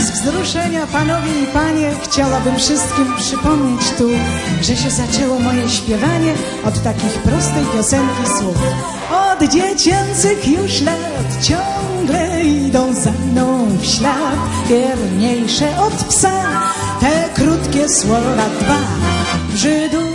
bez wzruszenia, panowie i panie, chciałabym wszystkim przypomnieć tu, że się zaczęło moje śpiewanie od takich prostej piosenki słów. Od dziecięcych już lat ciągle idą za mną w ślad, wierniejsze od psa, te krótkie słowa dwa. Brzydów